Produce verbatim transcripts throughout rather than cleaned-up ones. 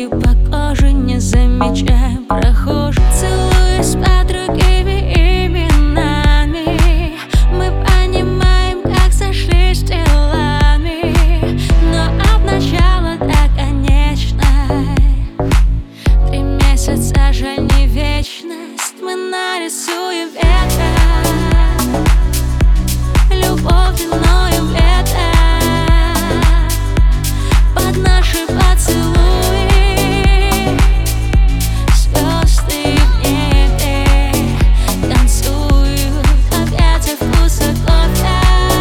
поцелуи по коже, не замечая прохожих. Целуясь с подругами именами, мы понимаем, как сошлись телами. Но от начала до конечной три месяца, жаль, не вечность. Мы нарисуем века, любовь длиною в лето. Под наши поцелуи звезды в небе танцуют, объятия вкуса кофе.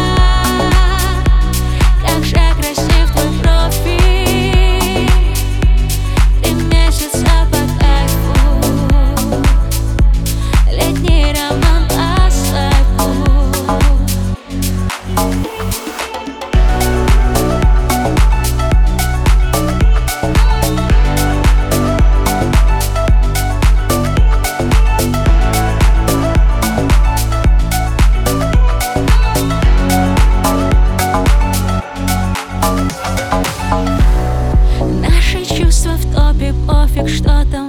Как же красив твой профиль, три месяца по кайфу, летний роман по скайпу. Наши чувства в топе, пофиг, что там